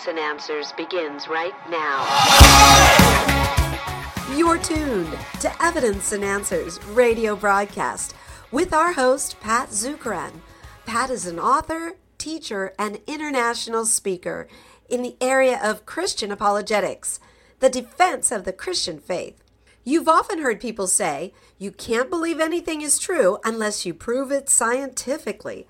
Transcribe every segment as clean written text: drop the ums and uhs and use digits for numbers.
and Answers begins right now. You're tuned to Evidence and Answers radio broadcast with our host, Pat Zukeran. Pat is an author, teacher, and international speaker in the area of Christian apologetics, the defense of the Christian faith. You've often heard people say, you can't believe anything is true unless you prove it scientifically.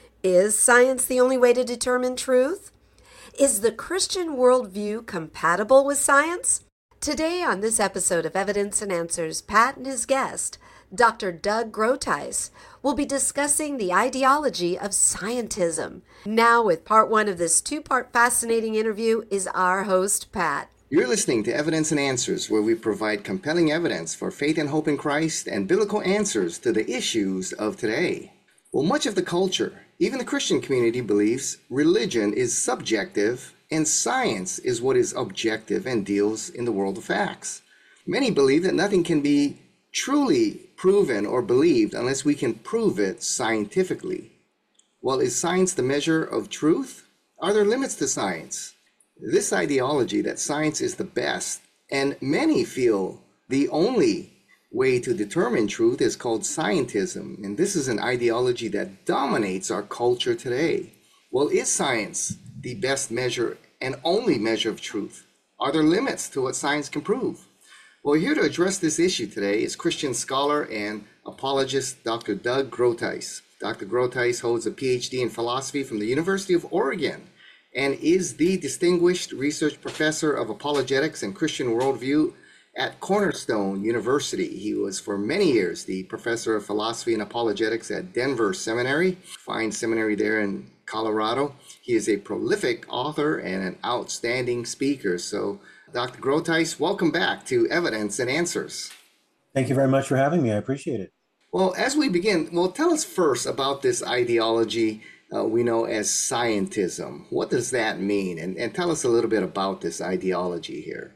Is science the only way to determine truth? Is the Christian worldview compatible with science? Today on this episode of Evidence and Answers, Pat and his guest, Dr. Doug Groothuis, will be discussing the ideology of scientism. Now with part one of this two-part fascinating interview is our host, Pat. You're listening to Evidence and Answers, where we provide compelling evidence for faith and hope in Christ and biblical answers to the issues of today. Well, much of the culture, even the Christian community, believes religion is subjective and science is what is objective and deals in the world of facts. Many believe that nothing can be truly proven or believed unless we can prove it scientifically. Well, is science the measure of truth? Are there limits to science? This ideology that science is the best, and many feel the only way to determine truth, is called scientism, and this is an ideology that dominates our culture today. Well, is science the best measure and only measure of truth? Are there limits to what science can prove? Well, here to address this issue today is Christian scholar and apologist Dr. Doug Groothuis. Dr. Groothuis holds a PhD in philosophy from the University of Oregon and is the distinguished research professor of apologetics and Christian worldview at Cornerstone University. He was for many years the professor of philosophy and apologetics at Denver Seminary, fine seminary there in Colorado. He is a prolific author and an outstanding speaker. So, Dr. Groothuis, welcome back to Evidence and Answers. Thank you very much for having me. I appreciate it. Well, as we begin, tell us first about this ideology we know as scientism. What does that mean? And tell us a little bit about this ideology here.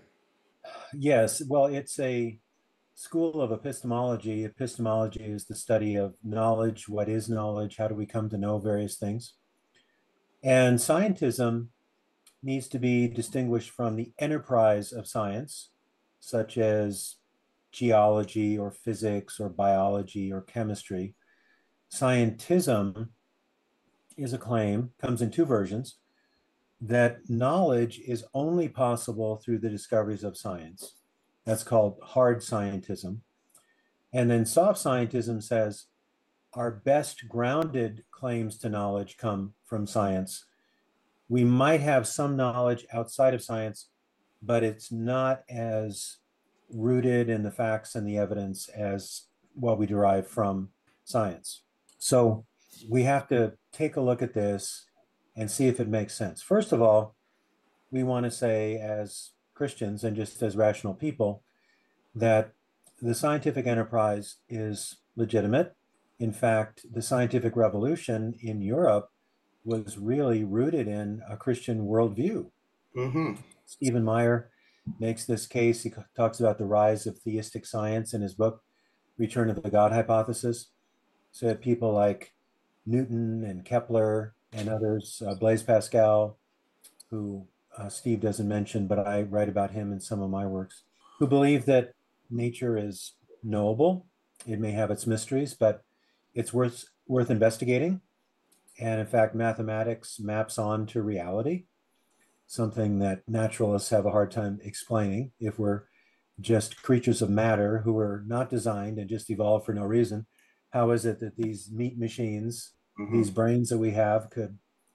Yes, well, it's a school of epistemology. Epistemology is the study of knowledge. What is knowledge? How do we come to know various things? And scientism needs to be distinguished from the enterprise of science, such as geology or physics or biology or chemistry. Scientism is a claim, comes in two versions, that knowledge is only possible through the discoveries of science. That's called hard scientism. And then soft scientism says our best grounded claims to knowledge come from science. We might have some knowledge outside of science, but it's not as rooted in the facts and the evidence as what we derive from science. So we have to take a look at this and see if it makes sense. First of all, we want to say as Christians and just as rational people that the scientific enterprise is legitimate. In fact, the scientific revolution in Europe was really rooted in a Christian worldview. Mm-hmm. Stephen Meyer makes this case. He talks about the rise of theistic science in his book, Return of the God Hypothesis. So you have people like Newton and Kepler and others, Blaise Pascal, who Steve doesn't mention, but I write about him in some of my works, who believe that nature is knowable. It may have its mysteries, but it's worth investigating. And in fact, mathematics maps on to reality, something that naturalists have a hard time explaining. If we're just creatures of matter who were not designed and just evolved for no reason, how is it that these meat machines, these brains that we have, could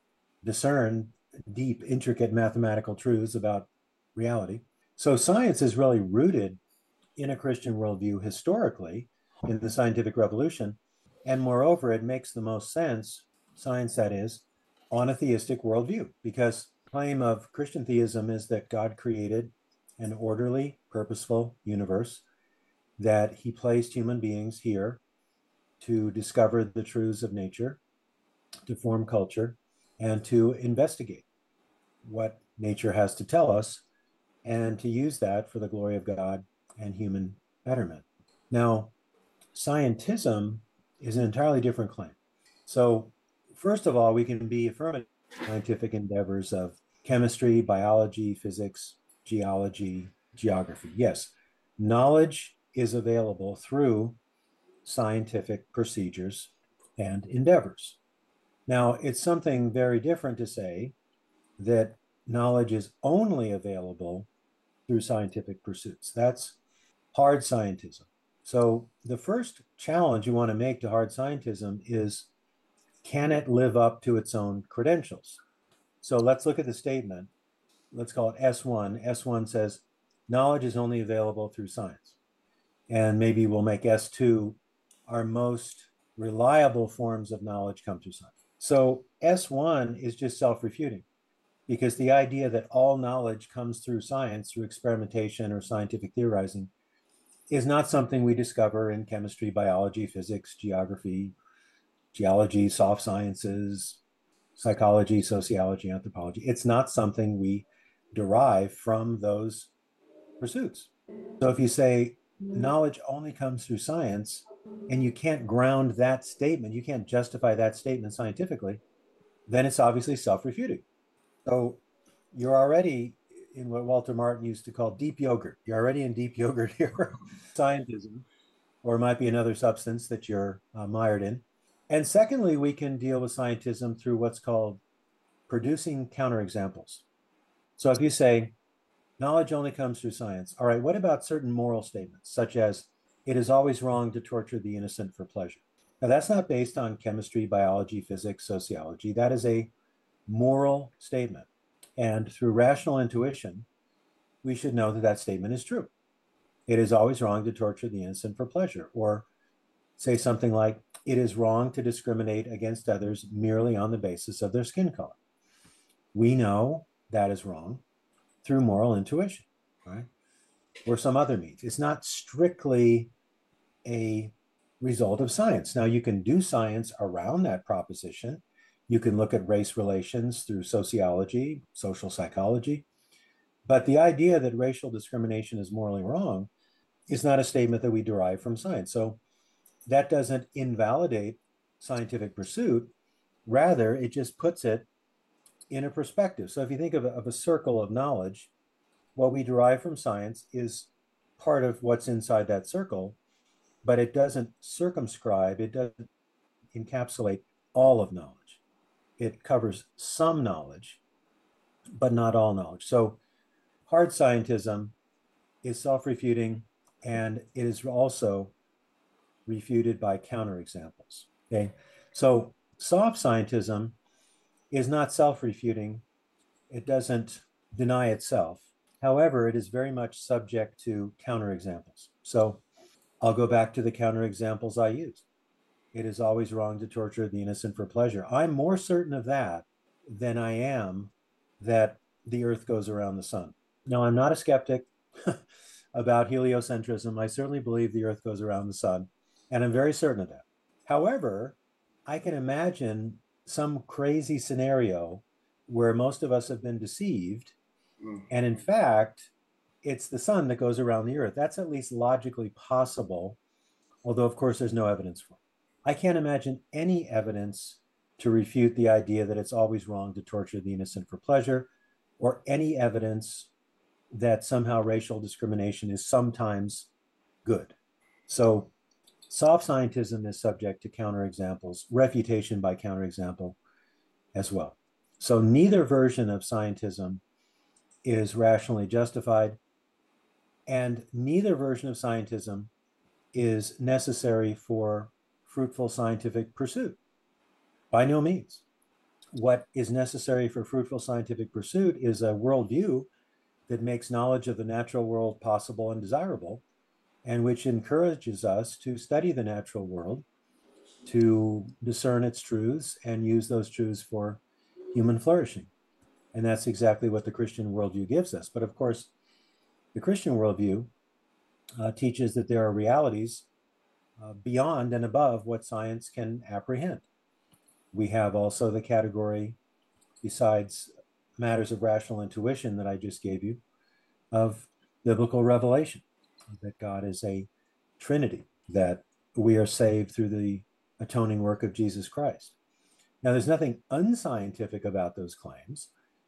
discern deep, intricate mathematical truths about reality? So science is really rooted in a Christian worldview historically in the scientific revolution. And moreover, it makes the most sense, science that is, on a theistic worldview, because the claim of Christian theism is that God created an orderly, purposeful universe, that he placed human beings here to discover the truths of nature, to form culture, and to investigate what nature has to tell us, and to use that for the glory of God and human betterment. Now, scientism is an entirely different claim. So, first of all, we can be affirmative scientific endeavors of chemistry, biology, physics, geology, geography. Yes, knowledge is available through scientific procedures and endeavors. Now, it's something very different to say that knowledge is only available through scientific pursuits. That's hard scientism. So the first challenge you want to make to hard scientism is, can it live up to its own credentials? So let's look at the statement. Let's call it S1. S1 says knowledge is only available through science. And maybe we'll make S2 our most reliable forms of knowledge come through science. So S1 is just self-refuting, because the idea that all knowledge comes through science, through experimentation or scientific theorizing, is not something we discover in chemistry, biology, physics, geography, geology, soft sciences, psychology, sociology, anthropology. It's not something we derive from those pursuits. So if you say knowledge only comes through science, and you can't ground that statement, you can't justify that statement scientifically, then it's obviously self-refuting. So you're already in what Walter Martin used to call deep yogurt. You're already in deep yogurt here, scientism, or it might be another substance that you're mired in. And secondly, we can deal with scientism through what's called producing counterexamples. So if you say knowledge only comes through science, all right, what about certain moral statements, such as it is always wrong to torture the innocent for pleasure? Now, that's not based on chemistry, biology, physics, sociology. That is a moral statement. And through rational intuition, we should know that that statement is true. It is always wrong to torture the innocent for pleasure. Or say something like, it is wrong to discriminate against others merely on the basis of their skin color. We know that is wrong through moral intuition, right? Or some other means. It's not strictly a result of science. Now, you can do science around that proposition. You can look at race relations through sociology, social psychology. But the idea that racial discrimination is morally wrong is not a statement that we derive from science. So that doesn't invalidate scientific pursuit. Rather, it just puts it in a perspective. So if you think of a circle of knowledge, what we derive from science is part of what's inside that circle, but it doesn't circumscribe, it doesn't encapsulate all of knowledge. It covers some knowledge, but not all knowledge. So hard scientism is self-refuting, and it is also refuted by counterexamples. Okay, so soft scientism is not self-refuting. It doesn't deny itself. However, it is very much subject to counterexamples. So I'll go back to the counterexamples I used. It is always wrong to torture the innocent for pleasure. I'm more certain of that than I am that the earth goes around the sun. Now, I'm not a skeptic about heliocentrism. I certainly believe the earth goes around the sun, and I'm very certain of that. However, I can imagine some crazy scenario where most of us have been deceived, and in fact, it's the sun that goes around the earth. That's at least logically possible, although of course there's no evidence for it. I can't imagine any evidence to refute the idea that it's always wrong to torture the innocent for pleasure, or any evidence that somehow racial discrimination is sometimes good. So soft scientism is subject to counterexamples, refutation by counterexample as well. So neither version of scientism is rationally justified, and neither version of scientism is necessary for fruitful scientific pursuit. By no means. What is necessary for fruitful scientific pursuit is a worldview that makes knowledge of the natural world possible and desirable, and which encourages us to study the natural world, to discern its truths, and use those truths for human flourishing. And that's exactly what the Christian worldview gives us. But of course, the Christian worldview teaches that there are realities beyond and above what science can apprehend. We have also the category, besides matters of rational intuition that I just gave you, of biblical revelation, that God is a Trinity, that we are saved through the atoning work of Jesus Christ. Now, there's nothing unscientific about those claims.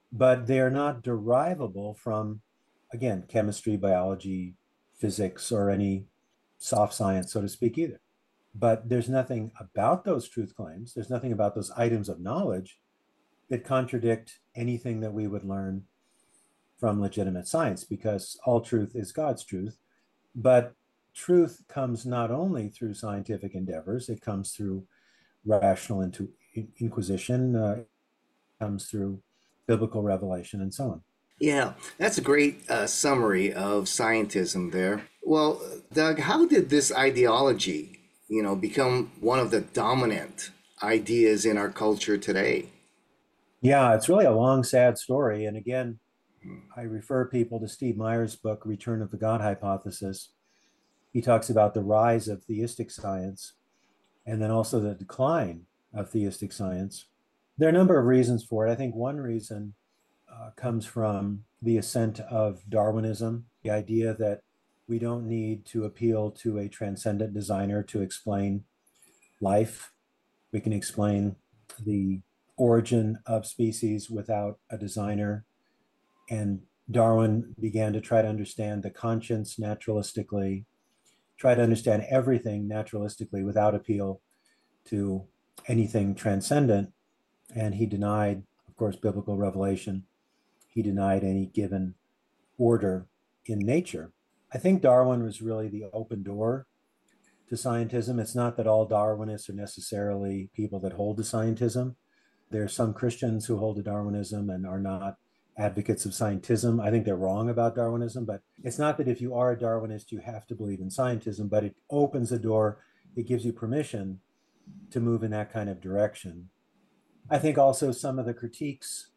but they are not derivable from, again, chemistry, biology, physics, or any soft science, so to speak, either. But there's nothing about those truth claims, there's nothing about those items of knowledge that contradict anything that we would learn from legitimate science, because all truth is God's truth. But truth comes not only through scientific endeavors, it comes through rational inquisition, comes through biblical revelation, and so on. Yeah, that's a great summary of scientism there. Well, Doug, how did this ideology, become one of the dominant ideas in our culture today? Yeah, it's really a long, sad story. And again, I refer people to Steve Meyer's book, Return of the God Hypothesis. He talks about the rise of theistic science and then also the decline of theistic science. There are a number of reasons for it. I think one reason comes from the ascent of Darwinism, the idea that we don't need to appeal to a transcendent designer to explain life. We can explain the origin of species without a designer. And Darwin began to try to understand the conscience naturalistically, try to understand everything naturalistically without appeal to anything transcendent. And he denied, of course, biblical revelation. He denied any given order in nature. I think Darwin was really the open door to scientism. It's not that all Darwinists are necessarily people that hold to scientism. There are some Christians who hold to Darwinism and are not advocates of scientism. I think they're wrong about Darwinism, but it's not that if you are a Darwinist, you have to believe in scientism, but it opens the door. It gives you permission to move in that kind of direction. I think also some of the critiques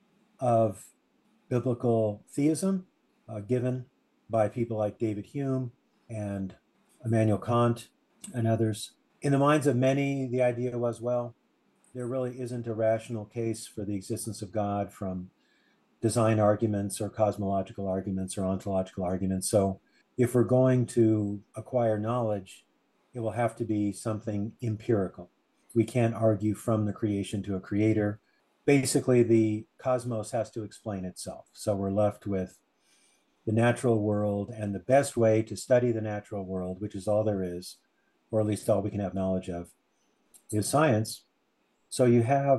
of biblical theism given by people like David Hume and Immanuel Kant and others. In the minds of many, the idea was, well, there really isn't a rational case for the existence of God from design arguments or cosmological arguments or ontological arguments. So if we're going to acquire knowledge, it will have to be something empirical. We can't argue from the creation to a creator. Basically, the cosmos has to explain itself. So we're left with the natural world, and the best way to study the natural world, which is all there is, or at least all we can have knowledge of, is science. So you have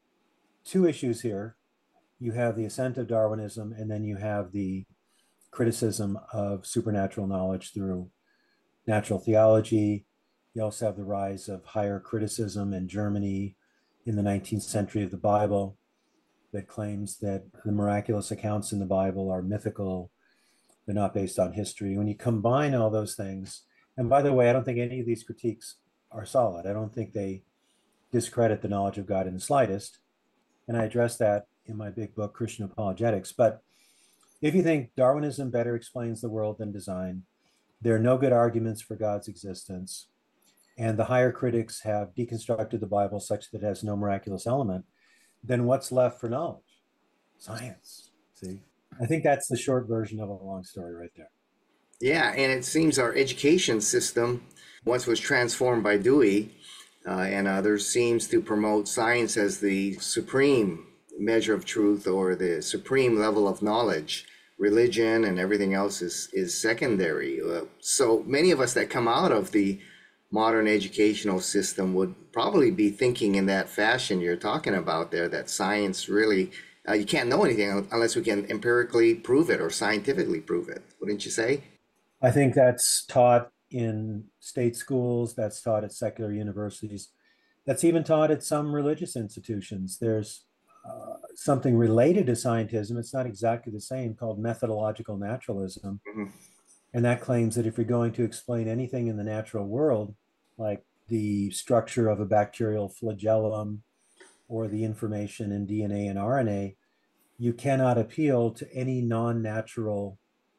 two issues here. You have the ascent of Darwinism, and then you have the criticism of supernatural knowledge through natural theology. You also have the rise of higher criticism in Germany in the 19th century of the Bible that claims that the miraculous accounts in the Bible are mythical. They're not based on history. When you combine all those things, and by the way, I don't think any of these critiques are solid. I don't think they discredit the knowledge of God in the slightest. And I address that in my big book, Christian Apologetics. But if you think Darwinism better explains the world than design, there are no good arguments for God's existence, and the higher critics have deconstructed the Bible such that it has no miraculous element, then what's left for knowledge? Science. See? I think that's the short version of a long story right there. Yeah, and it seems our education system, once was transformed by Dewey and others, seems to promote science as the supreme measure of truth or the supreme level of knowledge. Religion and everything else is secondary. So many of us that come out of the modern educational system would probably be thinking in that fashion you're talking about there, that science really, you can't know anything unless we can empirically prove it or scientifically prove it. Wouldn't you say? I think that's taught in state schools, that's taught at secular universities, that's even taught at some religious institutions. There's something related to scientism, it's not exactly the same, called methodological naturalism. Mm-hmm. And that claims that if you're going to explain anything in the natural world, like the structure of a bacterial flagellum or the information in DNA and RNA, you cannot appeal to any non-natural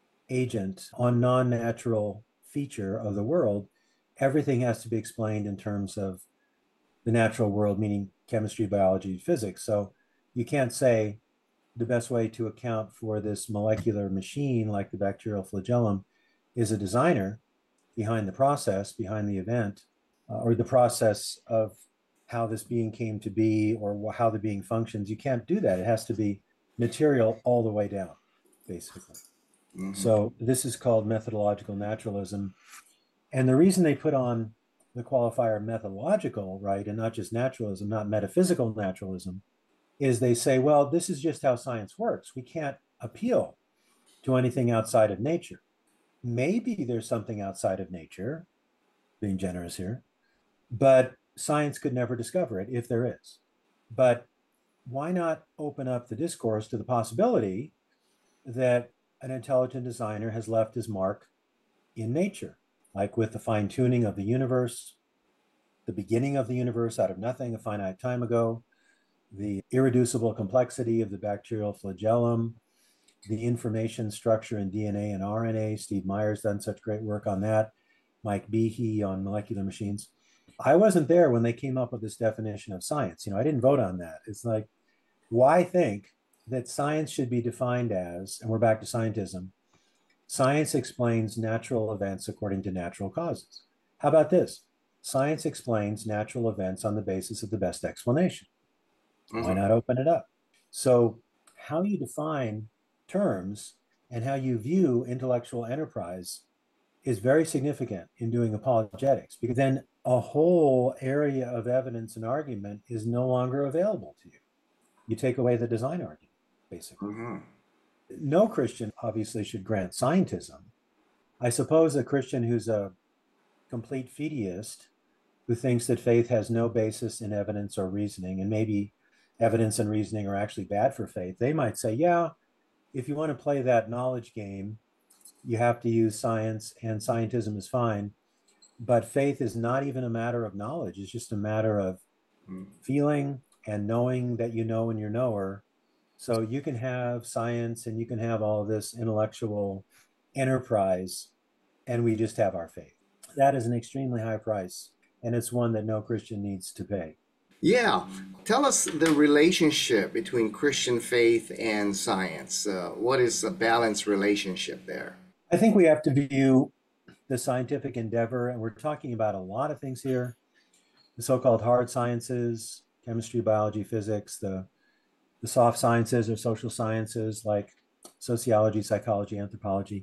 agent on non-natural feature of the world. Everything has to be explained in terms of the natural world, meaning chemistry, biology, physics. So you can't say the best way to account for this molecular machine like the bacterial flagellum is a designer behind the process, behind the event, or the process of how this being came to be or how the being functions. You can't do that. It has to be material all the way down, basically. Mm-hmm. So this is called methodological naturalism. And the reason they put on the qualifier methodological, right, and not just naturalism, not metaphysical naturalism, is they say, well, this is just how science works. We can't appeal to anything outside of nature. Maybe there's something outside of nature, being generous here, but science could never discover it if there is. But why not open up the discourse to the possibility that an intelligent designer has left his mark in nature, like with the fine tuning of the universe, the beginning of the universe out of nothing a finite time ago, the irreducible complexity of the bacterial flagellum, the information structure in DNA and RNA. Steve Meyer's done such great work on that. Mike Behe on molecular machines. I wasn't there when they came up with this definition of science. I didn't vote on that. It's like, why think that science should be defined as, and we're back to scientism, science explains natural events according to natural causes. How about this? Science explains natural events on the basis of the best explanation. Why not open it up? So how you define terms and how you view intellectual enterprise is very significant in doing apologetics, because then a whole area of evidence and argument is no longer available to you. You take away the design argument, basically. Mm-hmm. No Christian obviously should grant scientism. I suppose a Christian who's a complete fideist, who thinks that faith has no basis in evidence or reasoning, and maybe evidence and reasoning are actually bad for faith, they might say, yeah, if you want to play that knowledge game, you have to use science, and scientism is fine. But faith is not even a matter of knowledge. It's just a matter of feeling and knowing that you know and you're knower. So you can have science and you can have all this intellectual enterprise, and we just have our faith. That is an extremely high price, and it's one that no Christian needs to pay. Yeah. Tell us the relationship between Christian faith and science. What is a balanced relationship there? I think we have to view the scientific endeavor, and we're talking about a lot of things here, the so-called hard sciences, chemistry, biology, physics, the soft sciences or social sciences like sociology, psychology, anthropology.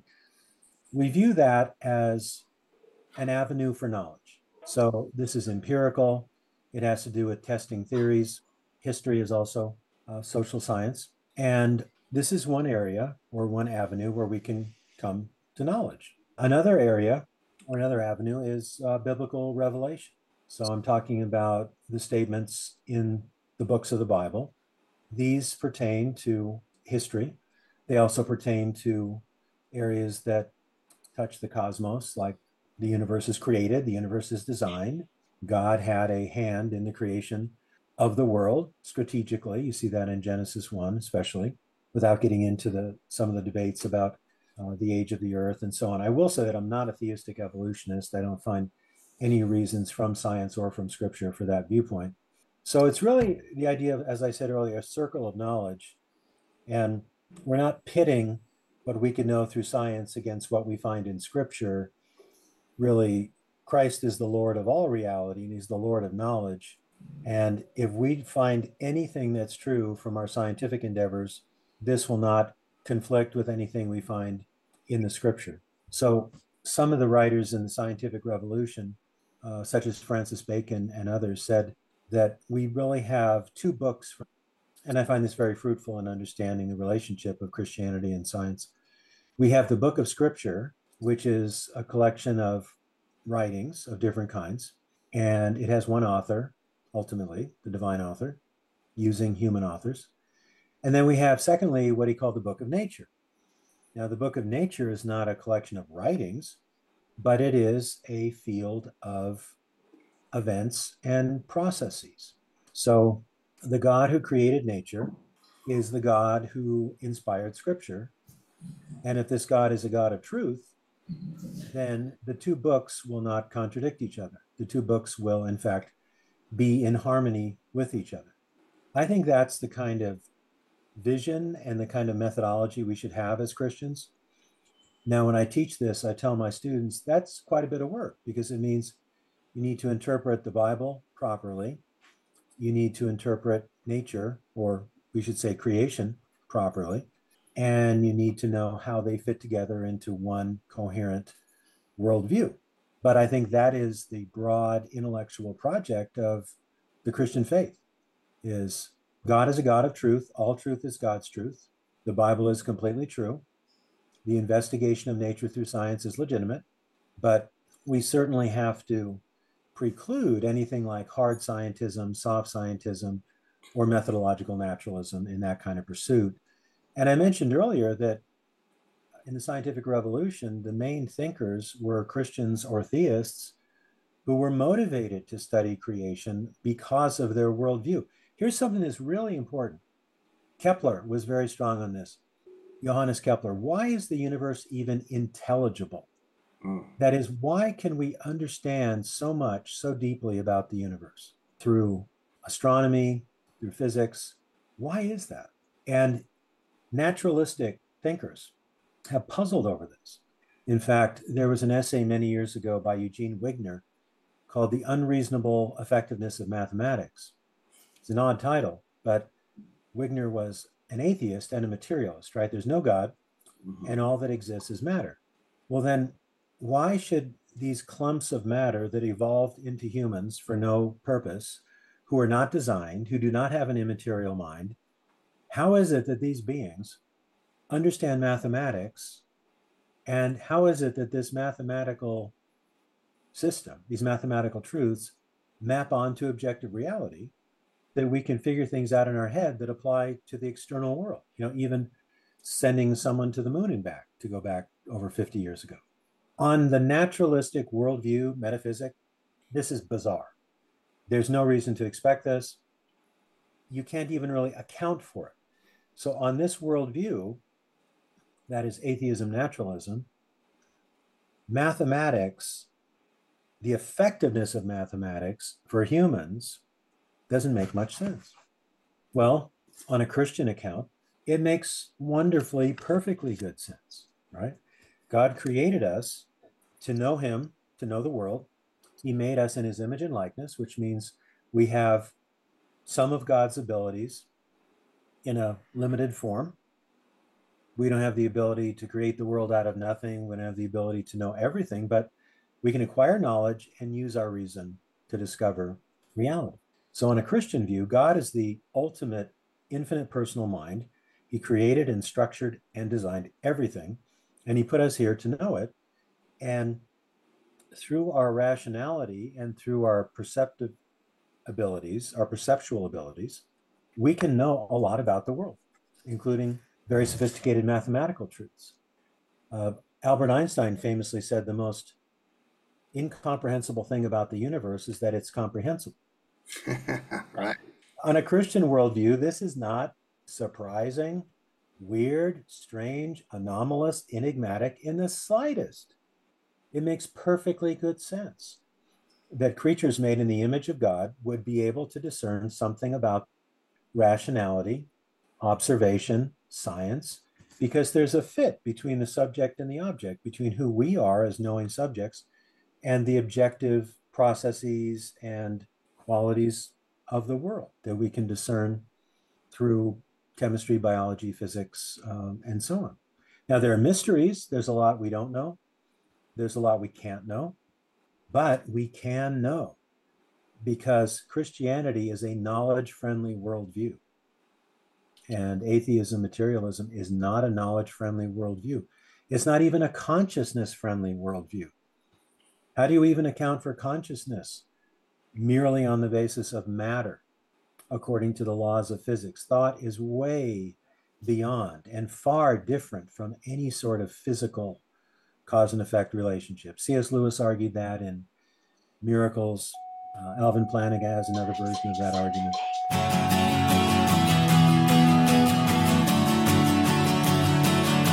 We view that as an avenue for knowledge. So this is empirical. It has to do with testing theories. History is also social science. And this is one area or one avenue where we can come to knowledge. Another area or another avenue is biblical revelation. So I'm talking about the statements in the books of the Bible. These pertain to history. They also pertain to areas that touch the cosmos, like the universe is created, the universe is designed. God had a hand in the creation of the world strategically. You see that in Genesis 1, especially, without getting into some of the debates about the age of the earth and so on. I will say that I'm not a theistic evolutionist. I don't find any reasons from science or from scripture for that viewpoint. So it's really the idea of, as I said earlier, a circle of knowledge. And we're not pitting what we can know through science against what we find in scripture. Really, Christ is the Lord of all reality, and he's the Lord of knowledge. And if we find anything that's true from our scientific endeavors, this will not conflict with anything we find in the scripture. So some of the writers in the scientific revolution, such as Francis Bacon and others, said that we really have two books, and I find this very fruitful in understanding the relationship of Christianity and science. We have the book of scripture, which is a collection of writings of different kinds, and it has one author, ultimately, the divine author, using human authors. And then we have, secondly, what he called the book of nature. Now, the book of nature is not a collection of writings, but it is a field of events and processes. So the God who created nature is the God who inspired scripture. And if this God is a God of truth, then the two books will not contradict each other. The two books will, in fact, be in harmony with each other. I think that's the kind of vision and the kind of methodology we should have as Christians. Now, when I teach this, I tell my students that's quite a bit of work, because it means you need to interpret the Bible properly. You need to interpret nature, or we should say creation, properly, and you need to know how they fit together into one coherent worldview. But I think that is the broad intellectual project of the Christian faith, is God is a God of truth. All truth is God's truth. The Bible is completely true. The investigation of nature through science is legitimate, but we certainly have to preclude anything like hard scientism, soft scientism, or methodological naturalism in that kind of pursuit. And I mentioned earlier that in the scientific revolution, the main thinkers were Christians or theists who were motivated to study creation because of their worldview. Here's something that's really important. Kepler was very strong on this. Johannes Kepler, why is the universe even intelligible? That is, why can we understand so much, so deeply about the universe through astronomy, through physics? Why is that? And naturalistic thinkers have puzzled over this. In fact, there was an essay many years ago by Eugene Wigner called The Unreasonable Effectiveness of Mathematics. It's an odd title, but Wigner was an atheist and a materialist, right? There's no God, and all that exists is matter. Well, then why should these clumps of matter that evolved into humans for no purpose, who are not designed, who do not have an immaterial mind, how is it that these beings understand mathematics? And how is it that this mathematical system, these mathematical truths, map onto objective reality, that we can figure things out in our head that apply to the external world? You know, even sending someone to the moon and back, to go back over 50 years ago. On the naturalistic worldview, metaphysic, this is bizarre. There's no reason to expect this. You can't even really account for it. So on this worldview, that is atheism, naturalism, mathematics, the effectiveness of mathematics for humans doesn't make much sense. Well, on a Christian account, it makes wonderfully, perfectly good sense, right? God created us to know him, to know the world. He made us in his image and likeness, which means we have some of God's abilities in a limited form. We don't have the ability to create the world out of nothing. We don't have the ability to know everything, but we can acquire knowledge and use our reason to discover reality. So in a Christian view, God is the ultimate infinite personal mind. He created and structured and designed everything, and he put us here to know it. And through our rationality and through our perceptive abilities, our perceptual abilities, we can know a lot about the world, including very sophisticated mathematical truths. Albert Einstein famously said the most incomprehensible thing about the universe is that it's comprehensible. Right. On a Christian worldview, this is not surprising, weird, strange, anomalous, enigmatic in the slightest. It makes perfectly good sense that creatures made in the image of God would be able to discern something about rationality, observation, science, because there's a fit between the subject and the object, between who we are as knowing subjects and the objective processes and qualities of the world that we can discern through chemistry, biology, physics, and so on. Now, there are mysteries. There's a lot we don't know. There's a lot we can't know, but we can know because Christianity is a knowledge-friendly worldview. And atheism, materialism is not a knowledge-friendly worldview. It's not even a consciousness-friendly worldview. How do you even account for consciousness? Merely on the basis of matter, according to the laws of physics. Thought is way beyond and far different from any sort of physical cause and effect relationship. C.S. Lewis argued that in Miracles. Alvin Plantinga has another version of that argument.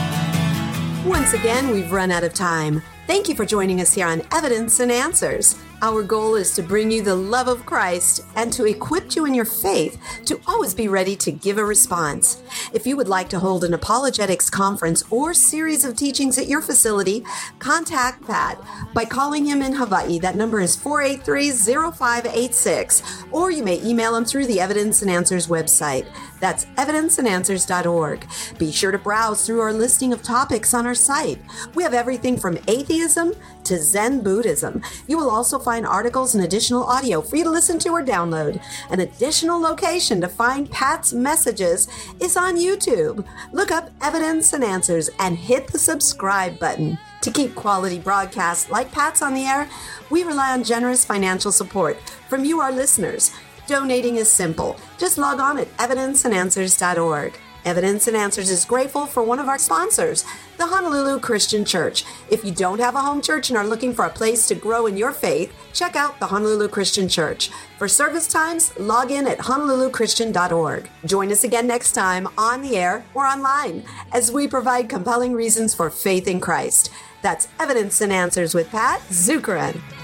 Once again, we've run out of time. Thank you for joining us here on Evidence and Answers. Our goal is to bring you the love of Christ and to equip you in your faith to always be ready to give a response. If you would like to hold an apologetics conference or series of teachings at your facility, contact Pat by calling him in Hawaii. That number is 483-0586, or you may email him through the Evidence and Answers website. That's evidenceandanswers.org. Be sure to browse through our listing of topics on our site. We have everything from atheism to Zen Buddhism. You will also find articles and additional audio for you to listen to or download. An additional location to find Pat's messages is on YouTube. Look up Evidence and Answers and hit the subscribe button. To keep quality broadcasts like Pat's on the air, we rely on generous financial support from you, our listeners. Donating is simple. Just log on at evidenceandanswers.org. Evidence and Answers is grateful for one of our sponsors, the Honolulu Christian Church. If you don't have a home church and are looking for a place to grow in your faith, check out the Honolulu Christian Church. For service times, log in at honoluluchristian.org. Join us again next time on the air or online as we provide compelling reasons for faith in Christ. That's Evidence and Answers with Pat Zukeran.